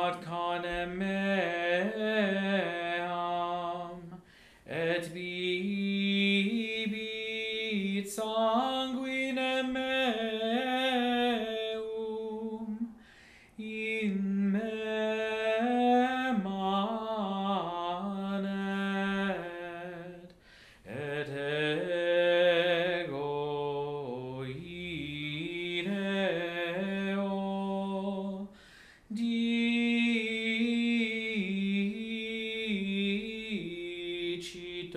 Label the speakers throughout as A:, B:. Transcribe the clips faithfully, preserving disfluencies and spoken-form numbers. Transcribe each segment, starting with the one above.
A: ad canem meam, et bibit sanguinem meum, in me manet, et ego ideo dicit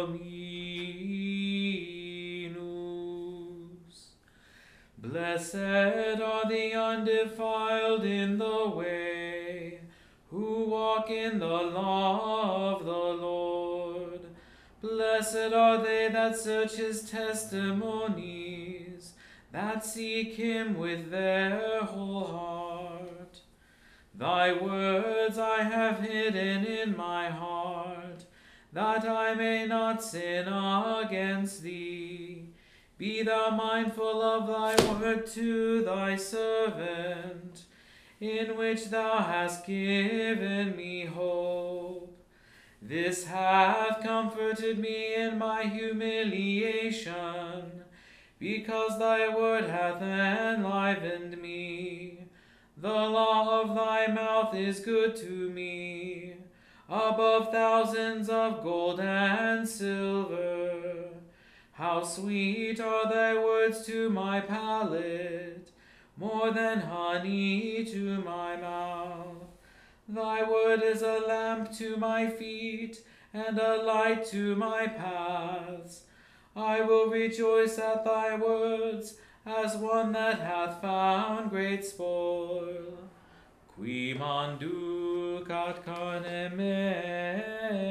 A: Dominus. Blessed are the undefiled in the way, who walk in the law of the Lord. Blessed are they that search his testimonies, that seek him with their whole heart. Thy words I have hidden in my heart, that I may not sin against thee. Be thou mindful of thy word to thy servant, in which thou hast given me hope. This hath comforted me in my humiliation, because thy word hath enlivened me. The law of thy mouth is good to me, above thousands of gold and silver. How sweet are thy words to my palate, more than honey to my mouth. Thy word is a lamp to my feet, and a light to my paths. I will rejoice at thy words, as one that hath found great spoil. Qui manducat carnem